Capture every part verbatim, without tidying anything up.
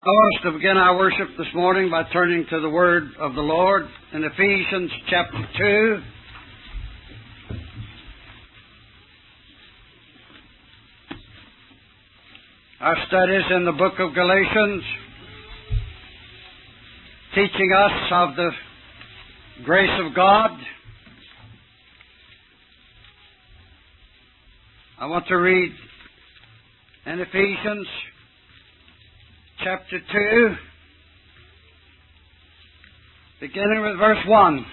I want us to begin our worship this morning by turning to the Word of the Lord in Ephesians chapter two. Our studies in the book of Galatians, teaching us of the grace of God. I want to read in Ephesians chapter two, beginning with verse one.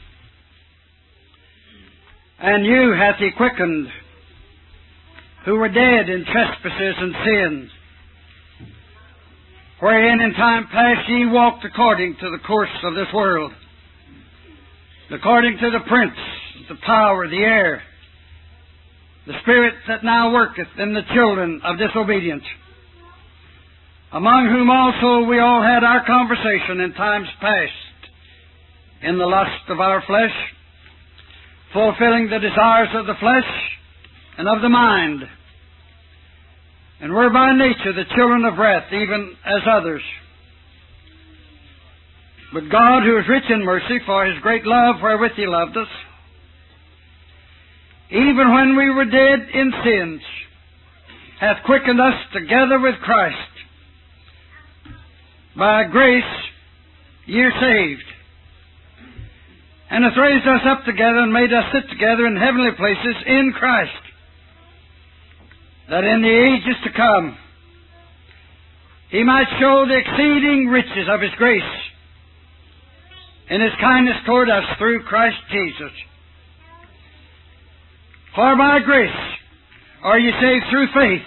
And you hath he quickened, who were dead in trespasses and sins, wherein in time past ye walked according to the course of this world, according to the prince, the power, the air, the spirit that now worketh in the children of disobedience, among whom also we all had our conversation in times past, in the lust of our flesh, fulfilling the desires of the flesh and of the mind, and were by nature the children of wrath, even as others. But God, who is rich in mercy, for His great love wherewith He loved us, even when we were dead in sins, hath quickened us together with Christ. By grace ye are saved, and hath raised us up together and made us sit together in heavenly places in Christ, that in the ages to come He might show the exceeding riches of His grace in His kindness toward us through Christ Jesus. For by grace are ye saved through faith,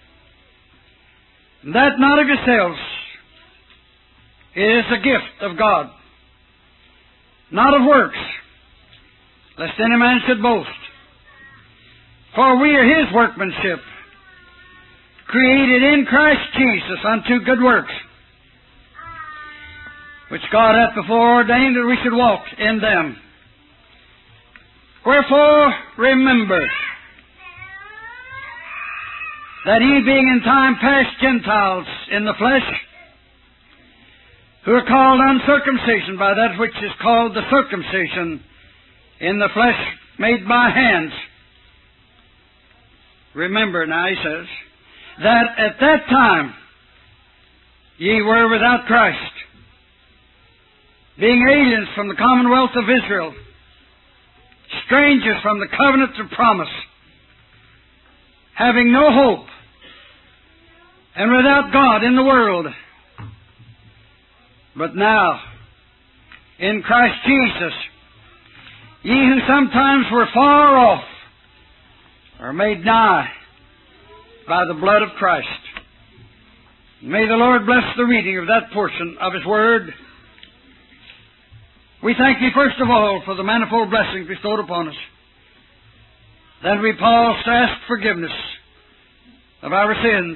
and that not of yourselves. It is a gift of God, not of works, lest any man should boast. For we are His workmanship, created in Christ Jesus unto good works, which God hath before ordained that we should walk in them. Wherefore remember that ye, being in time past Gentiles in the flesh, who are called uncircumcision by that which is called the circumcision in the flesh made by hands. Remember now, he says, that at that time ye were without Christ, being aliens from the commonwealth of Israel, strangers from the covenants of promise, having no hope, and without God in the world. But now, in Christ Jesus, ye who sometimes were far off are made nigh by the blood of Christ. May the Lord bless the reading of that portion of His Word. We thank Thee first of all for the manifold blessings bestowed upon us. Then we pause to ask forgiveness of our sins,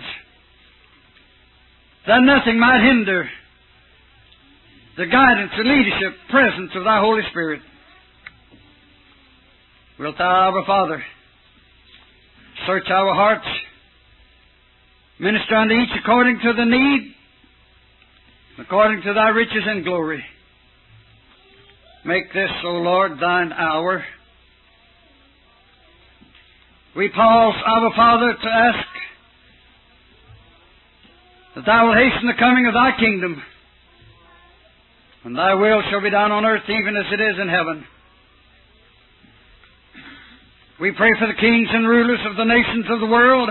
that nothing might hinder the guidance, the leadership, presence of Thy Holy Spirit. Wilt Thou, our Father, search our hearts, minister unto each according to the need, according to Thy riches and glory. Make this, O Lord, Thine hour. We pause, our Father, to ask that Thou will hasten the coming of Thy kingdom, and Thy will shall be done on earth even as it is in heaven. We pray for the kings and rulers of the nations of the world.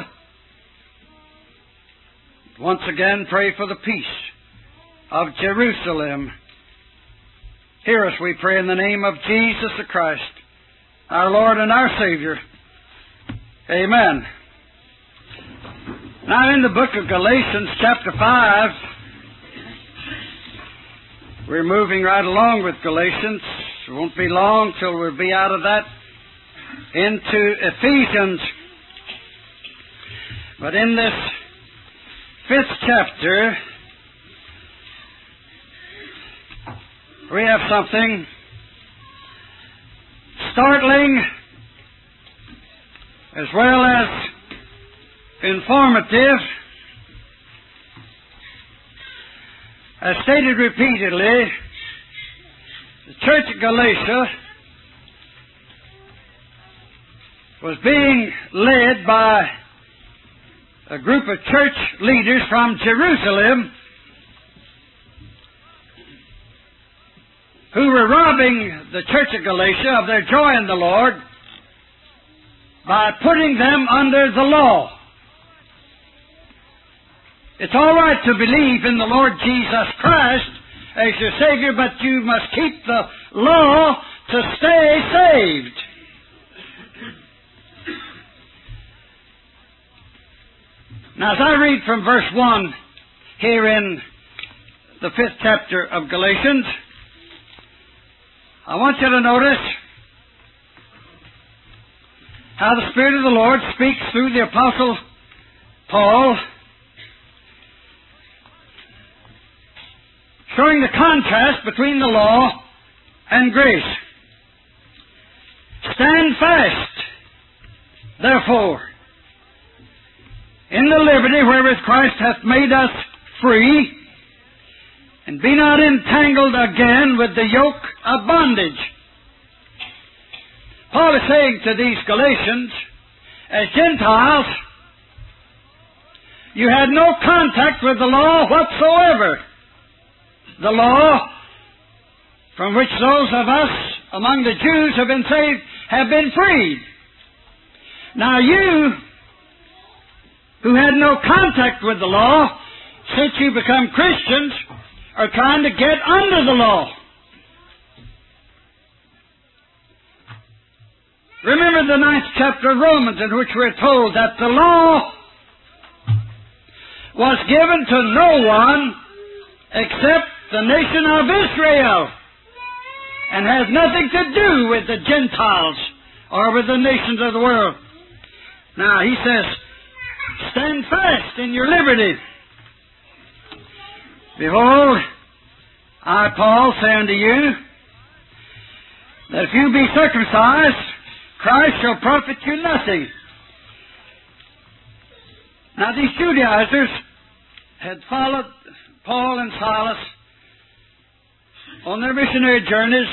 Once again, pray for the peace of Jerusalem. Hear us, we pray, in the name of Jesus the Christ, our Lord and our Savior. Amen. Now, in the book of Galatians, chapter five, we're moving right along with Galatians. It won't be long till we'll be out of that into Ephesians. But in this fifth chapter, we have something startling as well as informative as stated repeatedly, the church at Galatia was being led by a group of church leaders from Jerusalem who were robbing the church of Galatia of their joy in the Lord by putting them under the law. It's all right to believe in the Lord Jesus Christ as your Savior, but you must keep the law to stay saved. Now, as I read from verse one here in the fifth chapter of Galatians, I want you to notice how the Spirit of the Lord speaks through the Apostle Paul, showing the contrast between the law and grace. Stand fast, therefore, in the liberty wherewith Christ hath made us free, and be not entangled again with the yoke of bondage. Paul is saying to these Galatians, as Gentiles, you had no contact with the law whatsoever. The law from which those of us among the Jews have been saved have been freed. Now you, who had no contact with the law, since you become Christians, are trying to get under the law. Remember the ninth chapter of Romans, in which we're told that the law was given to no one except the nation of Israel, and has nothing to do with the Gentiles or with the nations of the world. Now, he says, stand fast in your liberty. Behold, I, Paul, say unto you, that if you be circumcised, Christ shall profit you nothing. Now, these Judaizers had followed Paul and Silas on their missionary journeys,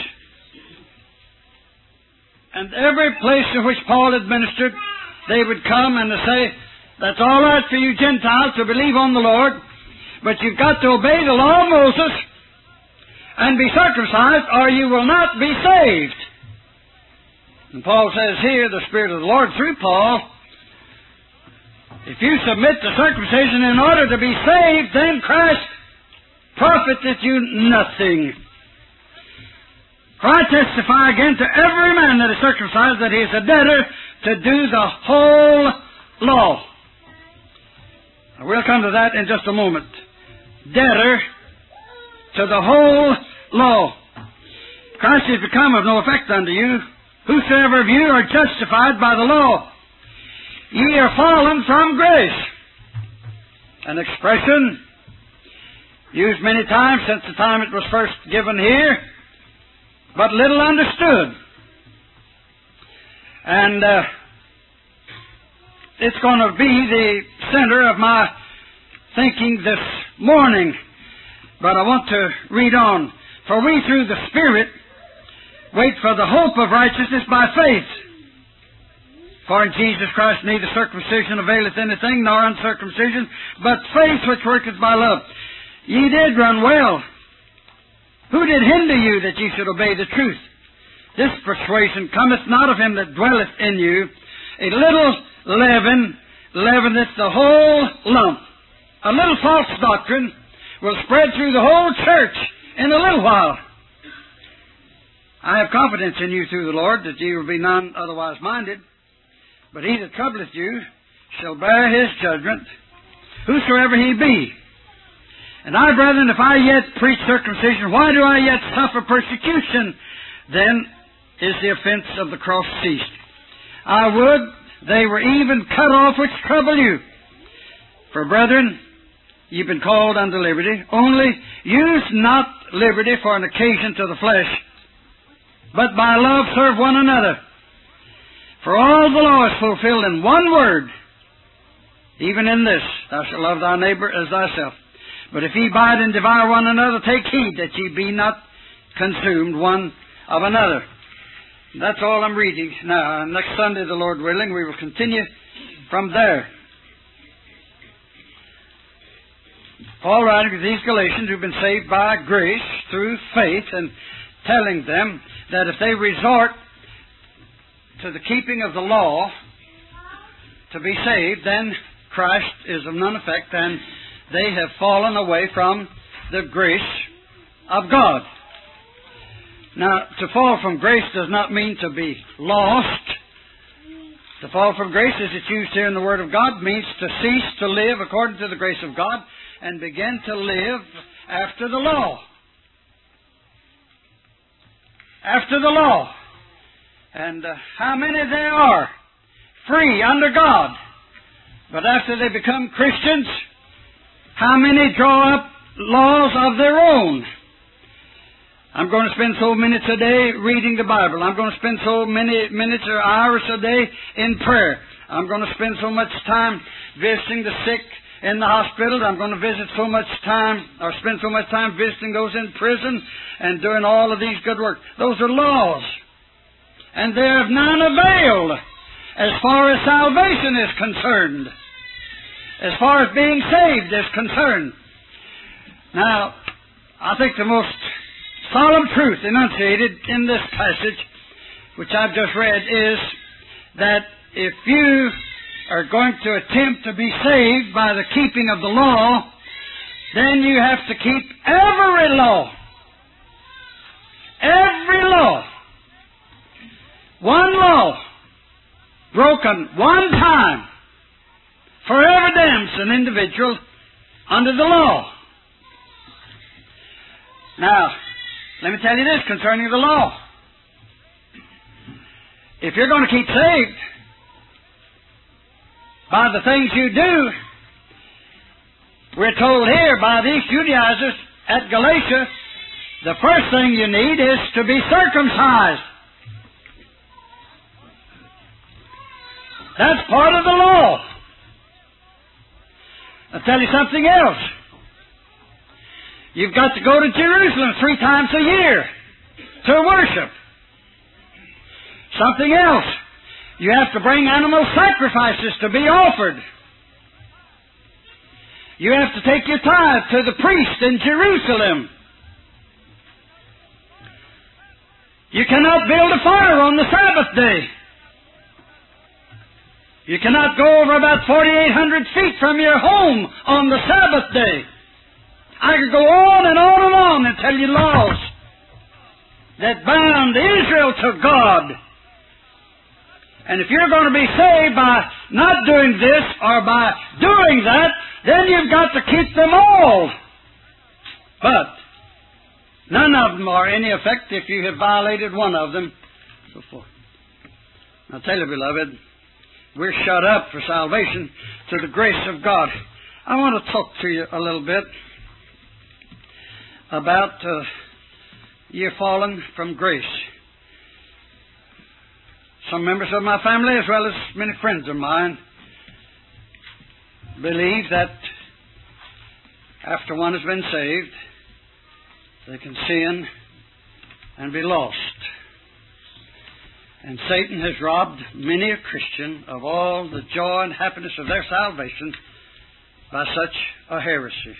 and every place in which Paul had ministered, they would come and say, that's all right for you Gentiles to believe on the Lord, but you've got to obey the law of Moses and be circumcised, or you will not be saved. And Paul says here, the Spirit of the Lord through Paul, if you submit to circumcision in order to be saved, then Christ profiteth you nothing. For I testify again to every man that is circumcised that he is a debtor to do the whole law. Now, we'll come to that in just a moment. Debtor to the whole law. Christ is become of no effect unto you. Whosoever of you are justified by the law, ye are fallen from grace. An expression used many times since the time it was first given here, but little understood. And uh, it's going to be the center of my thinking this morning. But I want to read on. For we through the Spirit wait for the hope of righteousness by faith. For in Jesus Christ neither circumcision availeth anything, nor uncircumcision, but faith which worketh by love. Ye did run well. Who did hinder you that ye should obey the truth? This persuasion cometh not of him that dwelleth in you. A little leaven leaveneth the whole lump. A little false doctrine will spread through the whole church in a little while. I have confidence in you through the Lord that ye will be none otherwise minded. But he that troubleth you shall bear his judgment, whosoever he be. And I, brethren, if I yet preach circumcision, why do I yet suffer persecution? Then is the offense of the cross ceased. I would they were even cut off which trouble you. For, brethren, you've been called unto liberty. Only use not liberty for an occasion to the flesh, but by love serve one another. For all the law is fulfilled in one word, even in this, thou shalt love thy neighbor as thyself. But if ye bite and devour one another, take heed that ye be not consumed one of another. That's all I'm reading now. Next Sunday, the Lord willing, we will continue from there. Paul writing to these Galatians who've been saved by grace through faith, and telling them that if they resort to the keeping of the law to be saved, then Christ is of none effect, and they have fallen away from the grace of God. Now, to fall from grace does not mean to be lost. To fall from grace, as it's used here in the Word of God, means to cease to live according to the grace of God and begin to live after the law. After the law. And uh, how many there are free under God, but after they become Christians, how many draw up laws of their own? I'm going to spend so minutes a day reading the Bible. I'm going to spend so many minutes or hours a day in prayer. I'm going to spend so much time visiting the sick in the hospital. I'm going to visit so much time, or spend so much time visiting those in prison and doing all of these good works. Those are laws. And they're of none avail as far as salvation is concerned. As far as being saved is concerned. Now, I think the most solemn truth enunciated in this passage, which I've just read, is that if you are going to attempt to be saved by the keeping of the law, then you have to keep every law. Every law. One law broken one time forever damns an individual under the law. Now, let me tell you this concerning the law. If you're going to keep saved by the things you do, we're told here by these Judaizers at Galatia, the first thing you need is to be circumcised. That's part of the law. I'll tell you something else. You've got to go to Jerusalem three times a year to worship. Something else. You have to bring animal sacrifices to be offered. You have to take your tithe to the priest in Jerusalem. You cannot build a fire on the Sabbath day. You cannot go over about forty-eight hundred feet from your home on the Sabbath day. I could go on and on and on and tell you laws that bound Israel to God. And if you're going to be saved by not doing this or by doing that, then you've got to keep them all. But none of them are any effect if you have violated one of them. So forth. I'll tell you, beloved, we're shut up for salvation to the grace of God. I want to talk to you a little bit about uh, you fallen from grace. Some members of my family, as well as many friends of mine, believe that after one has been saved, they can sin and be lost. And Satan has robbed many a Christian of all the joy and happiness of their salvation by such a heresy.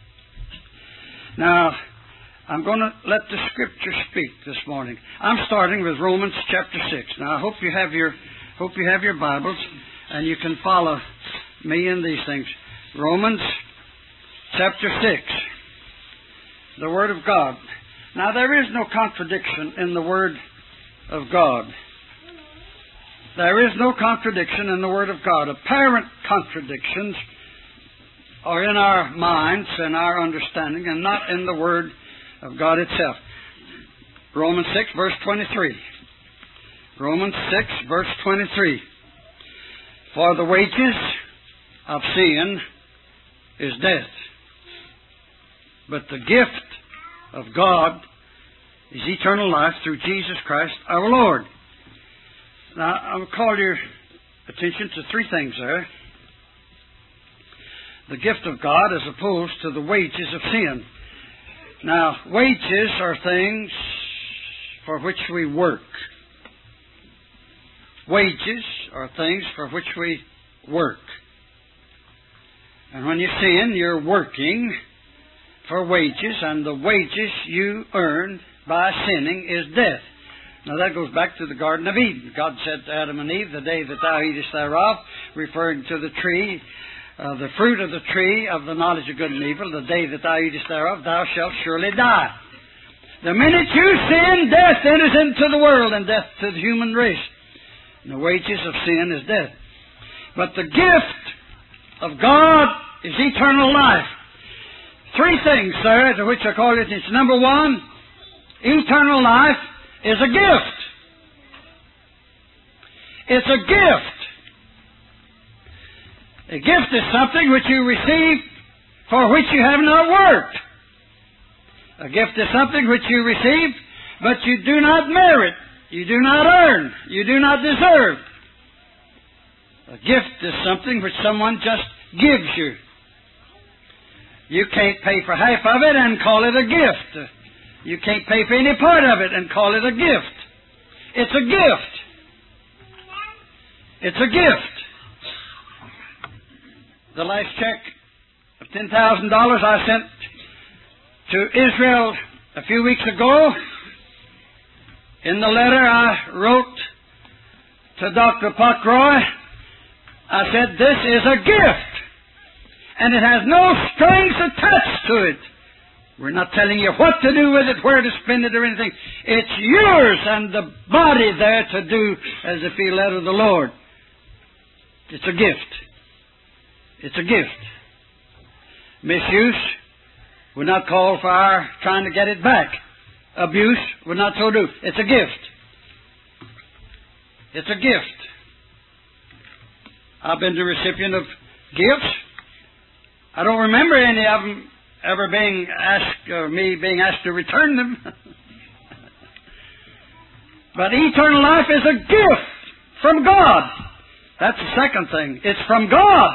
Now, I'm going to let the Scripture speak this morning. I'm starting with Romans chapter six. Now, I hope you have your hope you have your Bibles and you can follow me in these things. Romans chapter six, the Word of God. Now, there is no contradiction in the Word of God. There is no contradiction in the Word of God. Apparent contradictions are in our minds and our understanding and not in the Word of God itself. Romans six, verse twenty-three. Romans six, verse twenty-three. For the wages of sin is death, but the gift of God is eternal life through Jesus Christ our Lord. Now, I'll call your attention to three things there. The gift of God as opposed to the wages of sin. Now, wages are things for which we work. Wages are things for which we work. And when you sin, you're working for wages, and the wages you earn by sinning is death. Now that goes back to the Garden of Eden. God said to Adam and Eve, the day that thou eatest thereof, referring to the tree, uh, the fruit of the tree of the knowledge of good and evil, the day that thou eatest thereof, thou shalt surely die. The minute you sin, death enters into the world, and death to the human race. And the wages of sin is death. But the gift of God is eternal life. Three things, sir, to which I call your attention. Number one, eternal life is a gift. It's a gift. A gift is something which you receive for which you have not worked. A gift is something which you receive, but you do not merit. You do not earn. You do not deserve. A gift is something which someone just gives you. You can't pay for half of it and call it a gift. You can't pay for any part of it and call it a gift. It's a gift. It's a gift. The last check of ten thousand dollars I sent to Israel a few weeks ago, in the letter I wrote to Doctor Pockroy, I said, this is a gift, and it has no strings attached to it. We're not telling you what to do with it, where to spend it, or anything. It's yours and the body there to do as if he led of the Lord. It's a gift. It's a gift. Misuse would not call for our trying to get it back. Abuse would not so do. It's a gift. It's a gift. I've been the recipient of gifts. I don't remember any of them ever being asked, or me being asked to return them. But eternal life is a gift from God. That's the second thing. It's from God.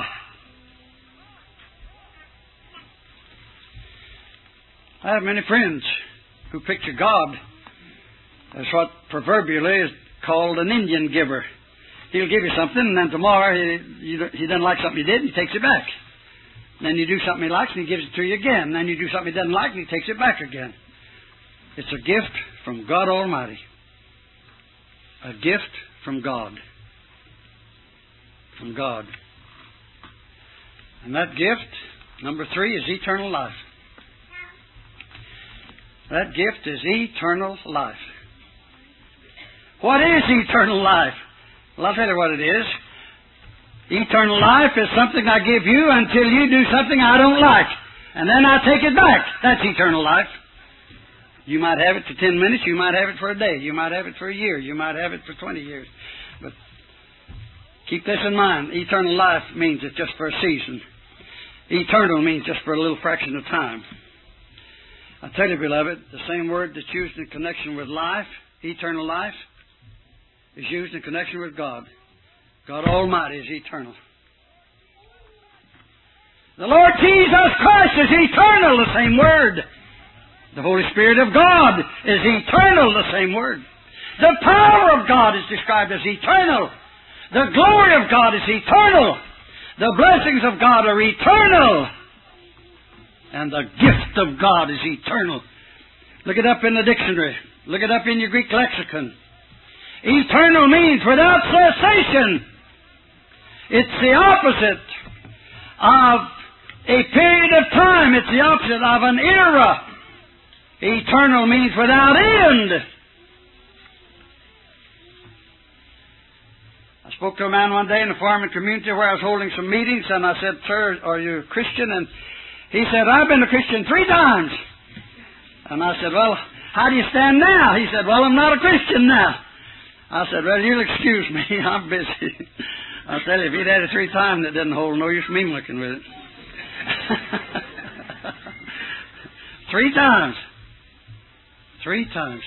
I have many friends who picture God as what proverbially is called an Indian giver. He'll give you something, and then tomorrow he, you, he doesn't like something you did, and he takes it back. Then you do something he likes, and he gives it to you again. Then you do something he doesn't like, and he takes it back again. It's a gift from God Almighty. A gift from God. From God. And that gift, number three, is eternal life. That gift is eternal life. What is eternal life? Well, I'll tell you what it is. Eternal life is something I give you until you do something I don't like. And then I take it back. That's eternal life. You might have it for ten minutes. You might have it for a day. You might have it for a year. You might have it for twenty years. But keep this in mind. Eternal life means it's just for a season. Eternal means just for a little fraction of time. I tell you, beloved, the same word that's used in connection with life, eternal life, is used in connection with God. God Almighty is eternal. The Lord Jesus Christ is eternal, the same word. The Holy Spirit of God is eternal, the same word. The power of God is described as eternal. The glory of God is eternal. The blessings of God are eternal. And the gift of God is eternal. Look it up in the dictionary. Look it up in your Greek lexicon. Eternal means without cessation. It's the opposite of a period of time. It's the opposite of an era. Eternal means without end. I spoke to a man one day in the farming community where I was holding some meetings, and I said, "Sir, are you a Christian?" And he said, "I've been a Christian three times." And I said, "Well, how do you stand now?" He said, "Well, I'm not a Christian now." I said, "Well, you'll excuse me. I'm busy." I tell you, if he'd had it three times, it didn't hold no use me looking with it. Three times. Three times.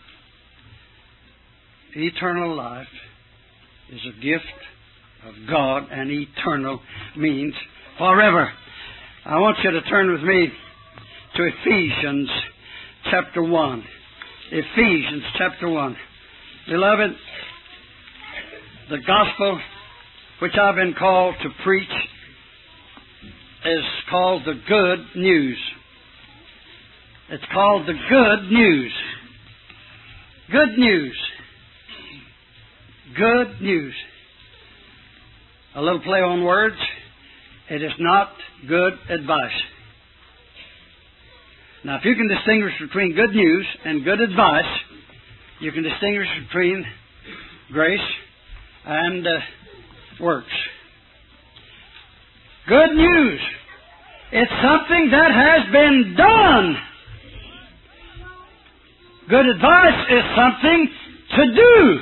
Eternal life is a gift of God, and eternal means forever. I want you to turn with me to Ephesians chapter one. Ephesians chapter one. Beloved, the gospel which I've been called to preach is called the good news. It's called the good news. Good news. Good news. A little play on words. It is not good advice. Now, if you can distinguish between good news and good advice, you can distinguish between grace and uh, works. Good news. It's something that has been done. Good advice is something to do.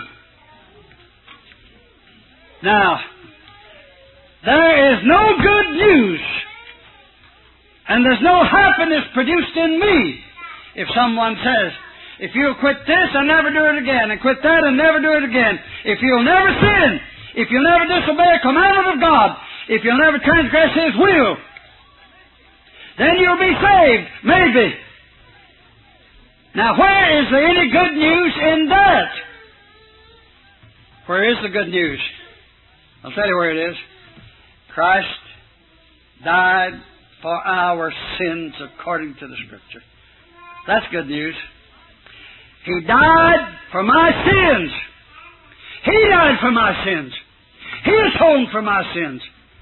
Now, there is no good news and there's no happiness produced in me if someone says, if you'll quit this and never do it again, and quit that and never do it again, if you'll never sin, if you'll never disobey a commandment of God, if you'll never transgress His will, then you'll be saved, maybe. Now, where is there any good news in that? Where is the good news? I'll tell you where it is. Christ died for our sins according to the Scripture. That's good news. He died for my sins. He died for my sins. He atoned for my sins.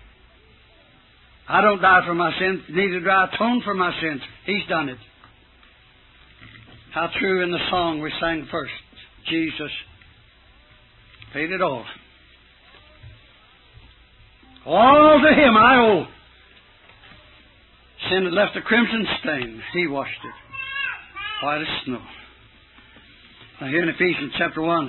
I don't die for my sins, neither do I atone for my sins. He's done it. How true in the song we sang first. Jesus paid it all. All to Him I owe. Sin had left a crimson stain. He washed it white as snow. Now here in Ephesians chapter one,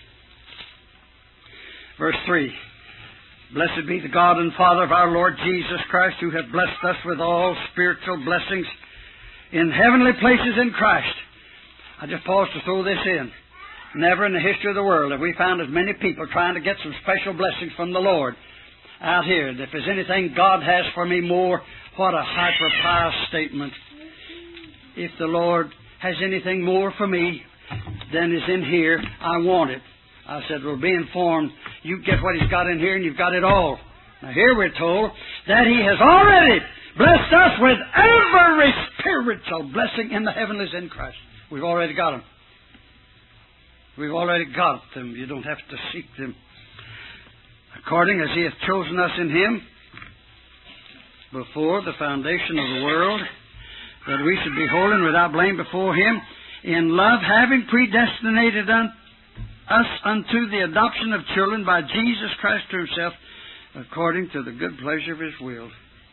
verse three. Blessed be the God and Father of our Lord Jesus Christ, who hath blessed us with all spiritual blessings in heavenly places in Christ. I just pause to throw this in. Never in the history of the world have we found as many people trying to get some special blessings from the Lord out here. If there's anything God has for me more, what a hyper-pious statement. If the Lord has anything more for me than is in here, I want it. I said, well, be informed. You get what He's got in here and you've got it all. Now here we're told that He has already blessed us with every spiritual blessing in the heavenlies in Christ. We've already got them. We've already got them. You don't have to seek them. According as He hath chosen us in Him before the foundation of the world, that we should be holy and without blame before Him, in love having predestinated un- us unto the adoption of children by Jesus Christ to Himself, according to the good pleasure of His will.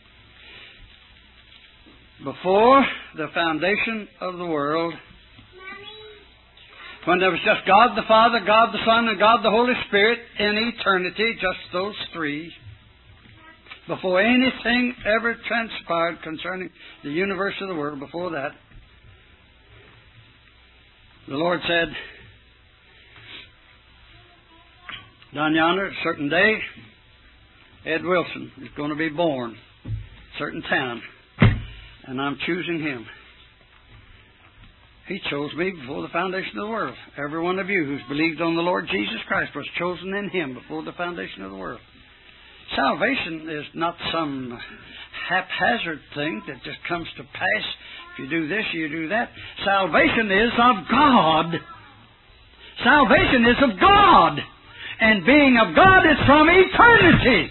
Before the foundation of the world, when there was just God the Father, God the Son, and God the Holy Spirit in eternity, just those three, before anything ever transpired concerning the universe of the world, before that, the Lord said, down yonder, a certain day, Ed Wilson is going to be born, a certain town, and I'm choosing him. He chose me before the foundation of the world. Every one of you who's believed on the Lord Jesus Christ was chosen in Him before the foundation of the world. Salvation is not some haphazard thing that just comes to pass. If you do this, you do that. Salvation is of God. Salvation is of God. And being of God is from eternity.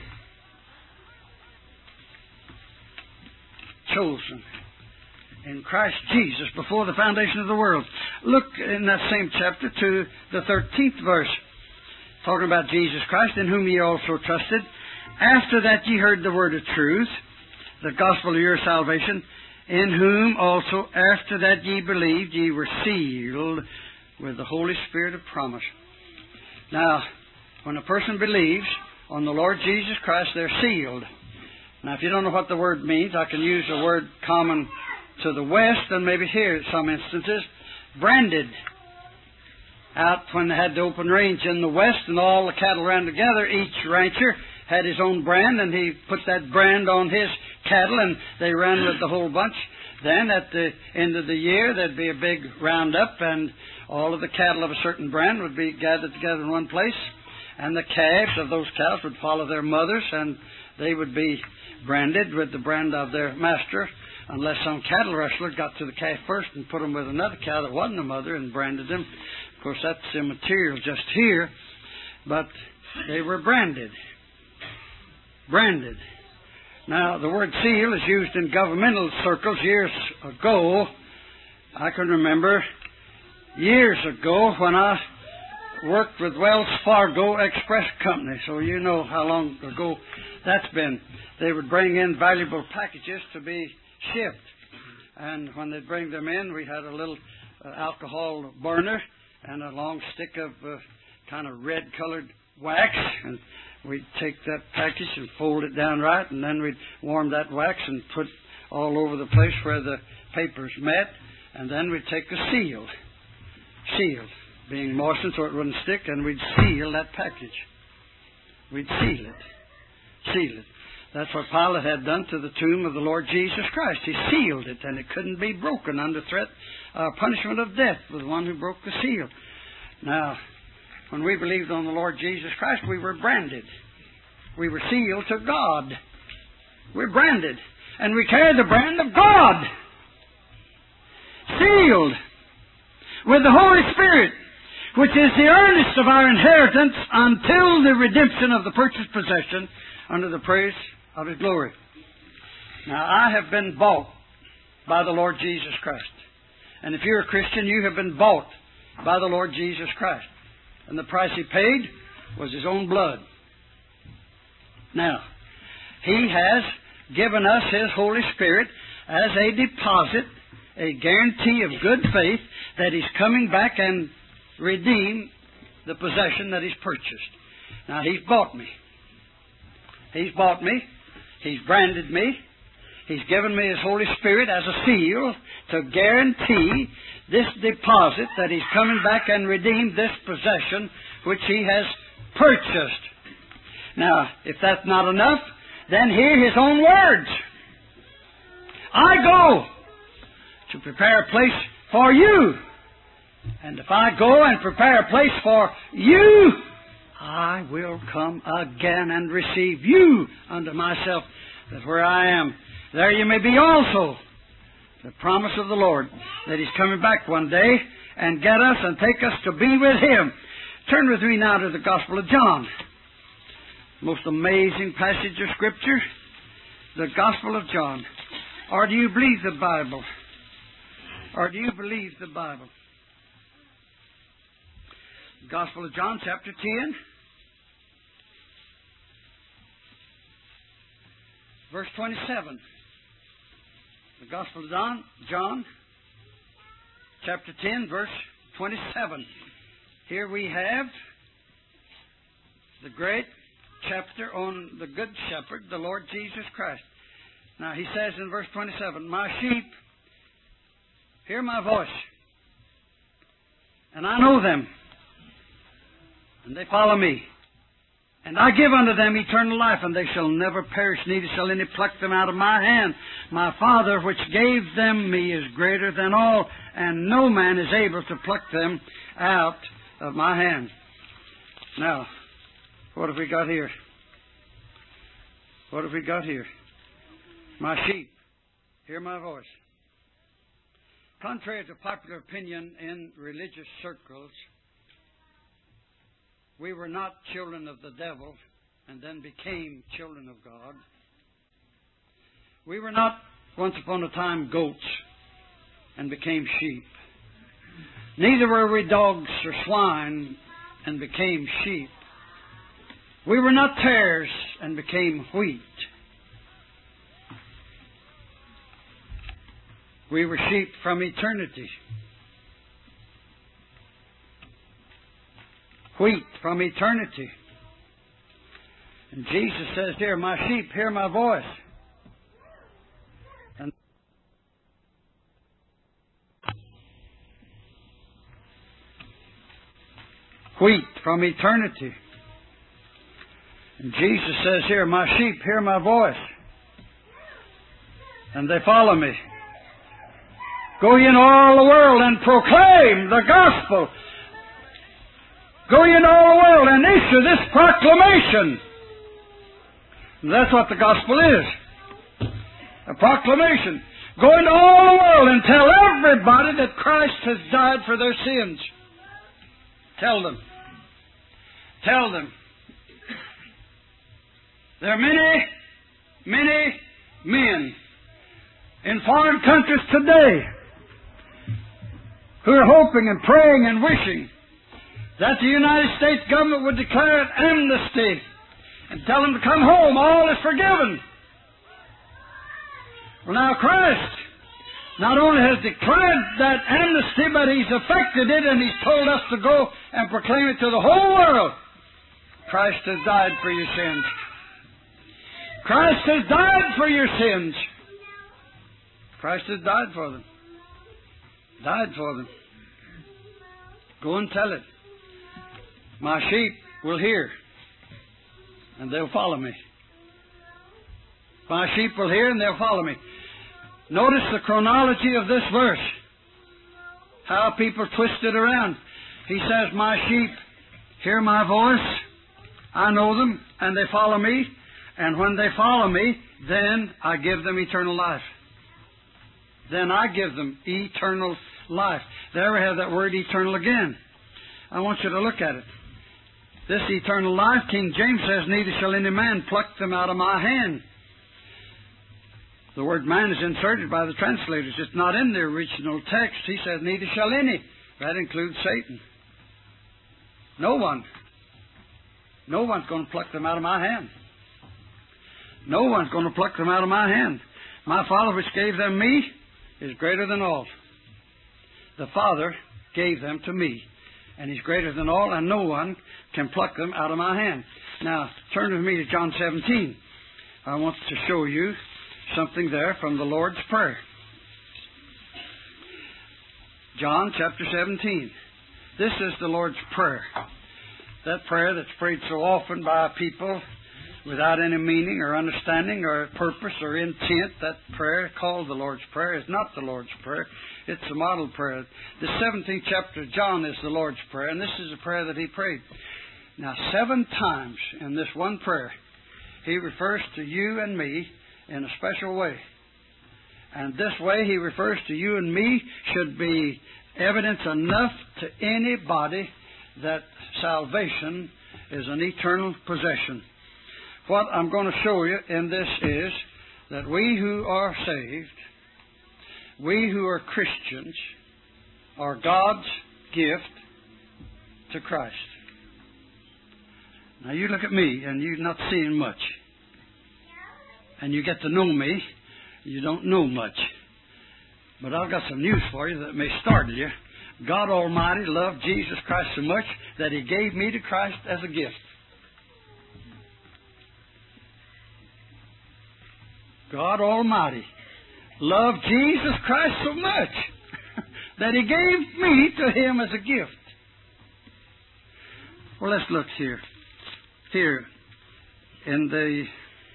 Chosen in Christ Jesus before the foundation of the world. Look in that same chapter to the thirteenth verse, talking about Jesus Christ, in whom ye also trusted, after that ye heard the word of truth, the gospel of your salvation, in whom also after that ye believed, ye were sealed with the Holy Spirit of promise. Now, when a person believes on the Lord Jesus Christ, they're sealed. Now, if you don't know what the word means, I can use a word common to the west and maybe here in some instances, branded. Out when they had the open range in the west and all the cattle ran together, each rancher had his own brand, and he put that brand on his cattle, and they ran with the whole bunch. Then at the end of the year, there'd be a big roundup, and all of the cattle of a certain brand would be gathered together in one place, and the calves of those cows would follow their mothers, and they would be branded with the brand of their master, unless some cattle rustler got to the calf first and put them with another cow that wasn't a mother and branded them. Of course, that's immaterial just here, but they were branded. Branded. Now, the word seal is used in governmental circles years ago. I can remember years ago when I worked with Wells Fargo Express Company, so you know how long ago that's been. They would bring in valuable packages to be shipped. And when they'd bring them in, we had a little uh, alcohol burner and a long stick of uh, kind of red-colored wax, and we'd take that package and fold it down right, and then we'd warm that wax and put all over the place where the papers met, and then we'd take a seal, seal, being moistened so it wouldn't stick, and we'd seal that package. We'd seal it, seal it. That's what Pilate had done to the tomb of the Lord Jesus Christ. He sealed it, and it couldn't be broken under threat of uh, punishment of death with the one who broke the seal. Now, when we believed on the Lord Jesus Christ, we were branded. We were sealed to God. We're branded. And we carry the brand of God. Sealed with the Holy Spirit, which is the earnest of our inheritance until the redemption of the purchased possession under the praise of His glory. Now, I have been bought by the Lord Jesus Christ. And if you're a Christian, you have been bought by the Lord Jesus Christ. And the price He paid was His own blood. Now, He has given us His Holy Spirit as a deposit, a guarantee of good faith that He's coming back and redeem the possession that He's purchased. Now, He's bought me. He's bought me. He's branded me. He's given me His Holy Spirit as a seal to guarantee this deposit that He's coming back and redeem this possession which He has purchased. Now, if that's not enough, then hear His own words. I go to prepare a place for you. And if I go and prepare a place for you, I will come again and receive you unto myself, that where I am, there you may be also. The promise of the Lord that He's coming back one day and get us and take us to be with Him. Turn with me now to the Gospel of John. Most amazing passage of Scripture, the Gospel of John. Or do you believe the Bible? Or do you believe the Bible? Gospel of John, chapter ten. Verse twenty-seven. The Gospel of John, John, chapter ten, verse twenty-seven. Here we have the great chapter on the Good Shepherd, the Lord Jesus Christ. Now, He says in verse twenty-seven, my sheep hear my voice, and I know them, and they follow me. And I give unto them eternal life, and they shall never perish, neither shall any pluck them out of my hand. My Father, which gave them me, is greater than all, and no man is able to pluck them out of my hand. Now, what have we got here? What have we got here? My sheep, hear my voice. Contrary to popular opinion in religious circles, we were not children of the devil and then became children of God. We were not once upon a time goats and became sheep. Neither were we dogs or swine and became sheep. We were not tares and became wheat. We were sheep from eternity. Wheat from eternity. And Jesus says here, my sheep hear my voice. And wheat from eternity. And Jesus says here, my sheep hear my voice. and they follow me. Go ye into all the world and proclaim the gospel. Go ye into all the world and issue this proclamation. And that's what the gospel is. A proclamation. Go into all the world and tell everybody that Christ has died for their sins. Tell them. Tell them. There are many, many men in foreign countries today who are hoping and praying and wishing that the United States government would declare an amnesty and tell them to come home. All is forgiven. Well, now Christ not only has declared that amnesty, but He's effected it, and He's told us to go and proclaim it to the whole world. Christ has died for your sins. Christ has died for your sins. Christ has died for them. Died for them. Go and tell it. My sheep will hear, and they'll follow me. My sheep will hear, and they'll follow me. Notice the chronology of this verse. How people twist it around. He says, my sheep hear my voice. I know them, and they follow me. And when they follow me, then I give them eternal life. Then I give them eternal life. There we have that word eternal again. I want you to look at it. This eternal life, King James says, neither shall any man pluck them out of my hand. The word man is inserted by the translators. It's not in the original text. He says, neither shall any. That includes Satan. No one. No one's going to pluck them out of my hand. No one's going to pluck them out of my hand. My Father which gave them me is greater than all. The Father gave them to me, and He's greater than all, and no one can pluck them out of my hand. Now, turn with me to John seventeen. I want to show you something there from the Lord's Prayer. John chapter seventeen. This is the Lord's Prayer. That prayer that's prayed so often by people without any meaning or understanding or purpose or intent. That prayer called the Lord's Prayer is not the Lord's Prayer. It's a model prayer. The seventeenth chapter of John is the Lord's Prayer, and this is a prayer that He prayed. Now, seven times in this one prayer, He refers to you and me in a special way. And this way He refers to you and me should be evidence enough to anybody that salvation is an eternal possession. What I'm going to show you in this is that we who are saved, we who are Christians, are God's gift to Christ. Now you look at me and you're not seeing much. And you get to know me, you don't know much. But I've got some news for you that may startle you. God Almighty loved Jesus Christ so much that He gave me to Christ as a gift. God Almighty loved Jesus Christ so much that He gave me to Him as a gift. Well, let's look here. Here in the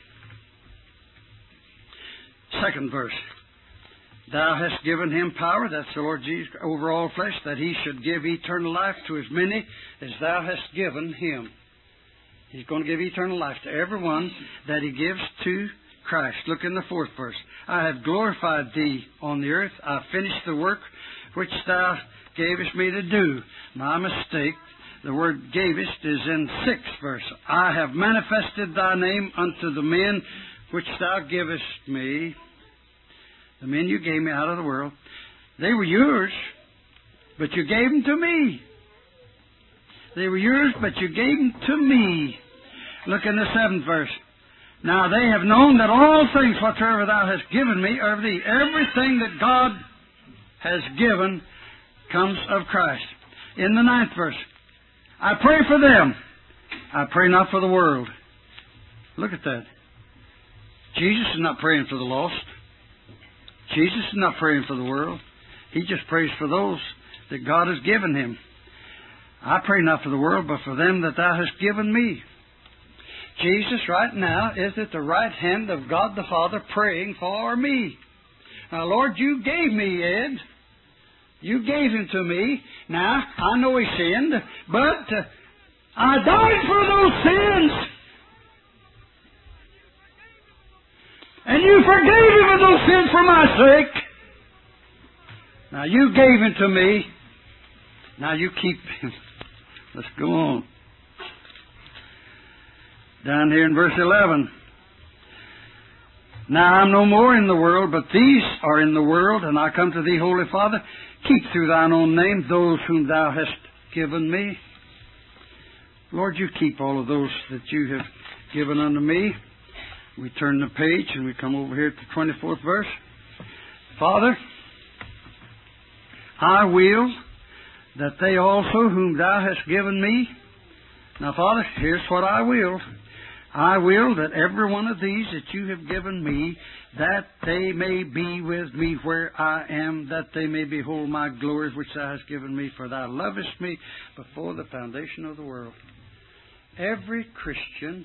second verse. Thou hast given Him power, that's the Lord Jesus, over all flesh, that He should give eternal life to as many as Thou hast given Him. He's going to give eternal life to everyone that He gives to Christ. Look in the fourth verse. I have glorified Thee on the earth. I have finished the work which Thou gavest me to do. My mistake. The word gavest is in sixth verse. I have manifested Thy name unto the men which Thou givest me. The men You gave me out of the world. They were Yours, but You gave them to me. They were Yours, but You gave them to me. Look in the seventh verse. Now they have known that all things whatsoever Thou hast given me are of Thee. Everything that God has given comes of Christ. In the ninth verse, I pray for them. I pray not for the world. Look at that. Jesus is not praying for the lost. Jesus is not praying for the world. He just prays for those that God has given Him. I pray not for the world, but for them that Thou hast given me. Jesus right now is at the right hand of God the Father praying for me. Now, Lord, you gave me Ed. You gave him to me. Now, I know he sinned, but uh, I died for those sins. And you forgave him of those sins for my sake. Now, you gave him to me. Now, you keep him. Let's go on. Down here in verse eleven. Now I'm no more in the world, but these are in the world, and I come to thee, Holy Father. Keep through thine own name those whom thou hast given me. Lord, you keep all of those that you have given unto me. We turn the page and we come over here to the twenty-fourth verse. Father, I will that they also whom thou hast given me. Now, Father, here's what I will. I will that every one of these that you have given me, that they may be with me where I am, that they may behold my glories which thou hast given me, for thou lovest me before the foundation of the world. Every Christian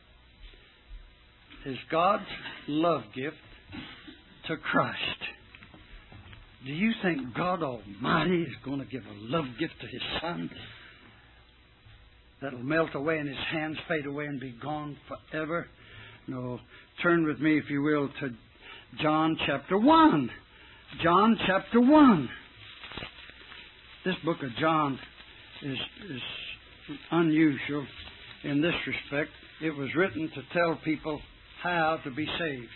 is God's love gift to Christ. Do you think God Almighty is going to give a love gift to His Son that'll melt away and His hands fade away and be gone forever? No. Turn with me, if you will, to John chapter one. John chapter one. This book of John is, is unusual in this respect. It was written to tell people how to be saved.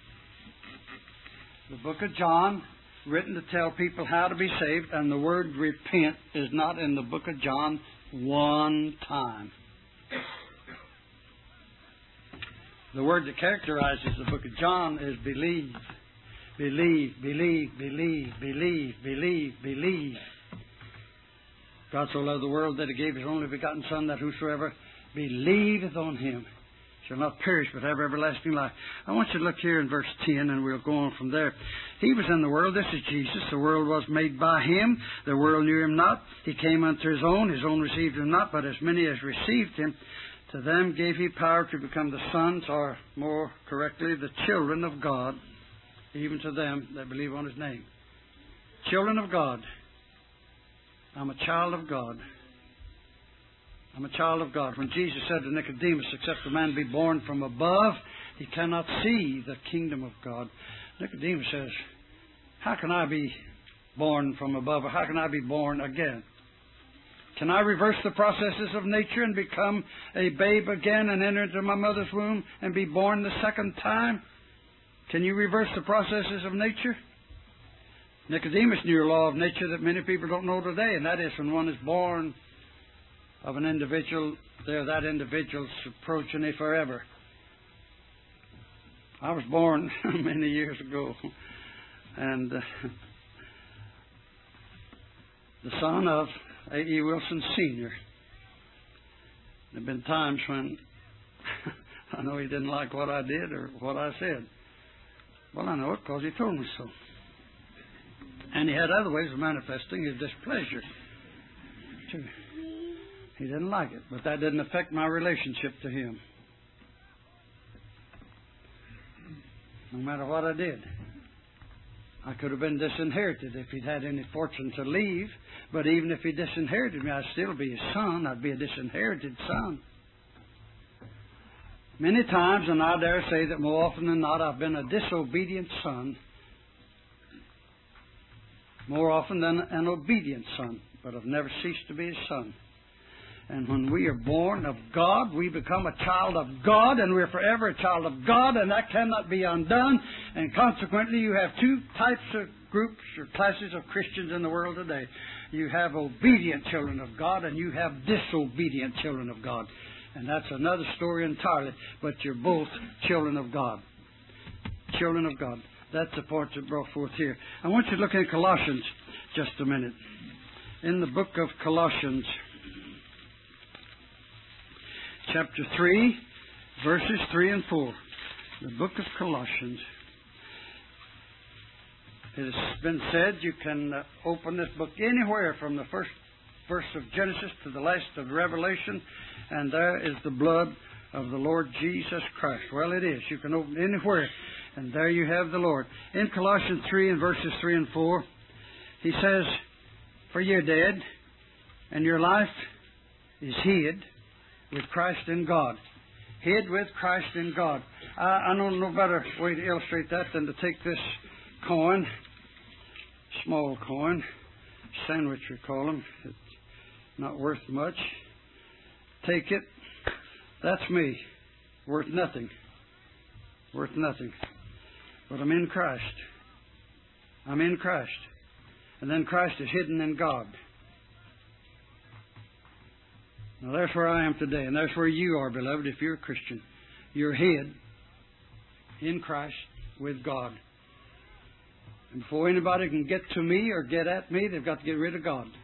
The book of John, written to tell people how to be saved, and the word repent is not in the book of John one time. The word that characterizes the book of John is believe. Believe, believe, believe, believe, believe, believe. God so loved the world that He gave His only begotten Son, that whosoever believeth on Him shall not perish but have everlasting life. I want you to look here in verse ten, and we'll go on from there. He was in the world. This is Jesus. The world was made by Him. The world knew Him not. He came unto His own. His own received Him not. But as many as received Him, to them gave He power to become the sons, or more correctly, the children of God, even to them that believe on His name. Children of God. I'm a child of God. I'm a child of God. When Jesus said to Nicodemus, except a man be born from above, he cannot see the kingdom of God. Nicodemus says, how can I be born from above? Or how can I be born again? Can I reverse the processes of nature and become a babe again and enter into my mother's womb and be born the second time? Can you reverse the processes of nature? Nicodemus knew a law of nature that many people don't know today, and that is when one is born of an individual, there that individual's progeny forever. I was born many years ago, and uh, the son of A E Wilson Senior There have been times when I know he didn't like what I did or what I said. Well, I know it because he told me so. And he had other ways of manifesting his displeasure, too. He didn't like it, but that didn't affect my relationship to him. No matter what I did. I could have been disinherited if he'd had any fortune to leave, but even if he disinherited me, I'd still be his son. I'd be a disinherited son. Many times, and I dare say that more often than not, I've been a disobedient son. More often than an obedient son, but I've never ceased to be his son. And when we are born of God, we become a child of God, and we're forever a child of God, and that cannot be undone. And consequently, you have two types of groups or classes of Christians in the world today. You have obedient children of God, and you have disobedient children of God. And that's another story entirely, but you're both children of God. Children of God. That's the part that brought forth here. I want you to look in Colossians just a minute. In the book of Colossians, chapter three, verses three and four. The book of Colossians. It has been said you can uh, open this book anywhere from the first verse of Genesis to the last of Revelation, and there is the blood of the Lord Jesus Christ. Well, it is. You can open anywhere. And there you have the Lord. In Colossians three and verses three and four, he says, for you're dead, and your life is hid with Christ in God. Hid with Christ in God. I, I know no better way to illustrate that than to take this coin, small coin, sandwich we call them. It's not worth much. Take it. That's me. Worth nothing. Worth nothing. But I'm in Christ. I'm in Christ. And then Christ is hidden in God. Now that's where I am today, and that's where you are, beloved, if you're a Christian. You're hid in Christ with God. And before anybody can get to me or get at me, they've got to get rid of God.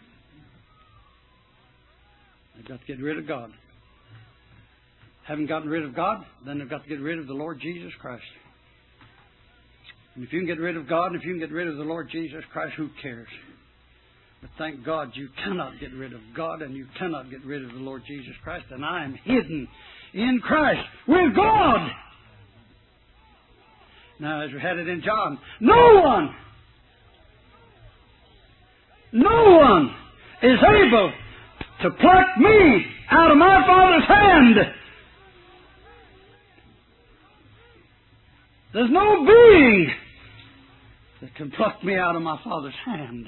They've got to get rid of God. Haven't gotten rid of God, then they've got to get rid of the Lord Jesus Christ. And if you can get rid of God, and if you can get rid of the Lord Jesus Christ, who cares? But thank God you cannot get rid of God, and you cannot get rid of the Lord Jesus Christ. And I am hidden in Christ with God. Now, as we had it in John, no one, no one is able to pluck me out of my Father's hand. There's no being that can pluck me out of my Father's hand.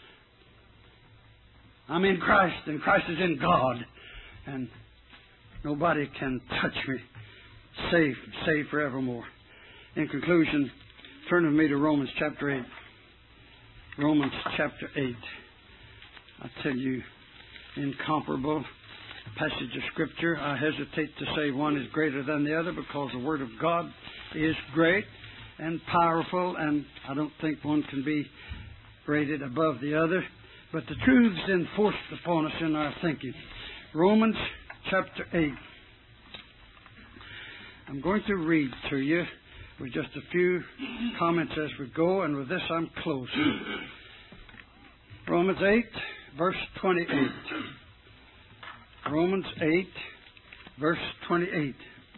I'm in Christ, and Christ is in God, and nobody can touch me. Safe, safe forevermore. In conclusion, turn with me to Romans chapter eight. Romans chapter eight. I tell you, incomparable passage of Scripture. I hesitate to say one is greater than the other because the Word of God is great and powerful, and I don't think one can be rated above the other. But the truths enforced upon us in our thinking. Romans chapter eight. I'm going to read to you with just a few comments as we go, and with this I'm closing. Romans eight, verse twenty-eight. Romans eight, verse twenty-eight.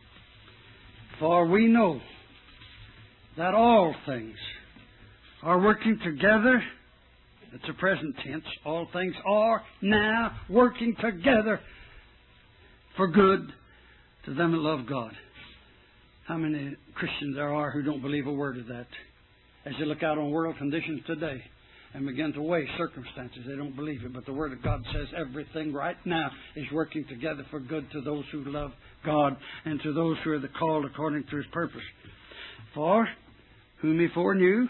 For we know that all things are working together. It's a present tense. All things are now working together for good to them that love God. How many Christians there are who don't believe a word of that? As you look out on world conditions today and begin to weigh circumstances, they don't believe it. But the Word of God says everything right now is working together for good to those who love God and to those who are the called according to His purpose. For whom He foreknew,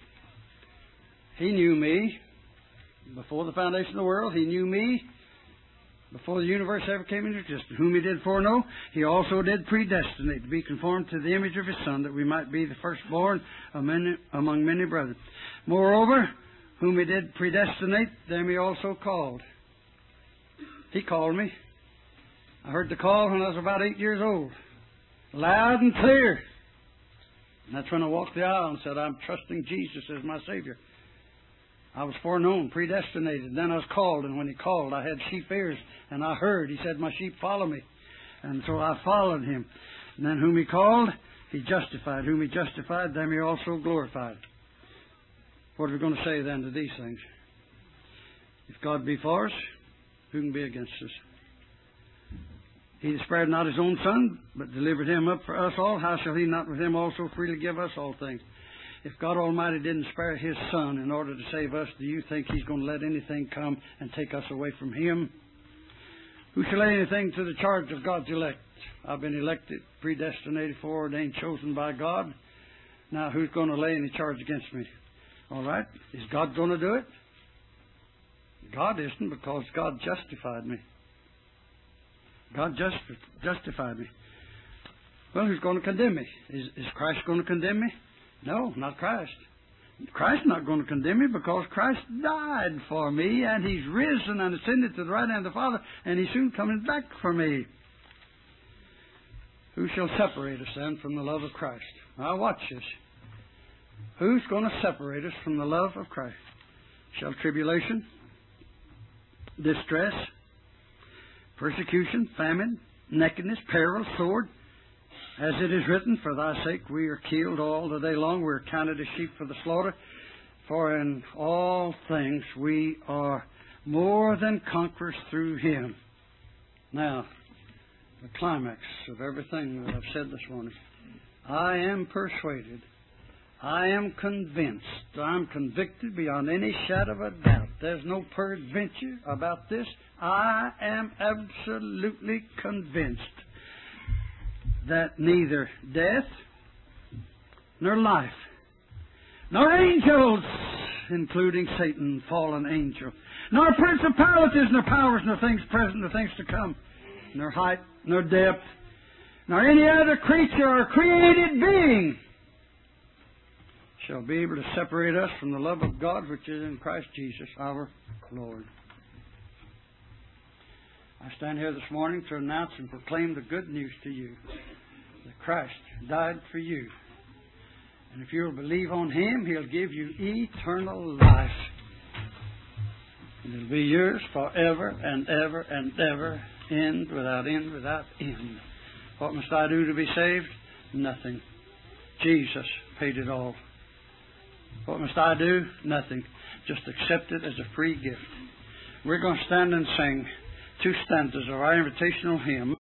He knew me. Before the foundation of the world, He knew me. Before the universe ever came into existence. Whom He did foreknow, He also did predestinate to be conformed to the image of His Son, that we might be the firstborn among many brethren. Moreover, whom He did predestinate, them He also called. He called me. I heard the call when I was about eight years old. Loud and clear. And that's when I walked the aisle and said, I'm trusting Jesus as my Savior. I was foreknown, predestinated. Then I was called, and when He called, I had sheep ears, and I heard. He said, my sheep follow me. And so I followed Him. And then whom He called, He justified. Whom He justified, them He also glorified. What are we going to say then to these things? If God be for us, who can be against us? He that spared not His own Son, but delivered Him up for us all, how shall He not with Him also freely give us all things? If God Almighty didn't spare His Son in order to save us, do you think He's going to let anything come and take us away from Him? Who shall lay anything to the charge of God's elect? I've been elected, predestinated, foreordained, chosen by God. Now, who's going to lay any charge against me? All right. Is God going to do it? God isn't, because God justified me. God just, justified me. Well, who's going to condemn me? Is, is Christ going to condemn me? No, not Christ. Christ's not going to condemn me, because Christ died for me, and He's risen and ascended to the right hand of the Father, and He's soon coming back for me. Who shall separate us then from the love of Christ? Now watch this. Who's going to separate us from the love of Christ? Shall tribulation, distress, persecution, famine, nakedness, peril, sword? As it is written, for thy sake we are killed all the day long. We are counted as sheep for the slaughter. For in all things we are more than conquerors through Him. Now, the climax of everything that I've said this morning. I am persuaded. I am convinced. I'm convicted beyond any shadow of a doubt. There's no peradventure about this. I am absolutely convinced that neither death nor life nor angels, including Satan, fallen angel, nor principalities, nor powers, nor things present, nor things to come, nor height, nor depth, nor any other creature or created being shall be able to separate us from the love of God which is in Christ Jesus our Lord. I stand here this morning to announce and proclaim the good news to you that Christ died for you. And if you'll believe on Him, He'll give you eternal life. And it'll be yours forever and ever and ever, end without end without end. What must I do to be saved? Nothing. Jesus paid it all. What must I do? Nothing. Just accept it as a free gift. We're going to stand and sing two stanzas of our invitational hymn.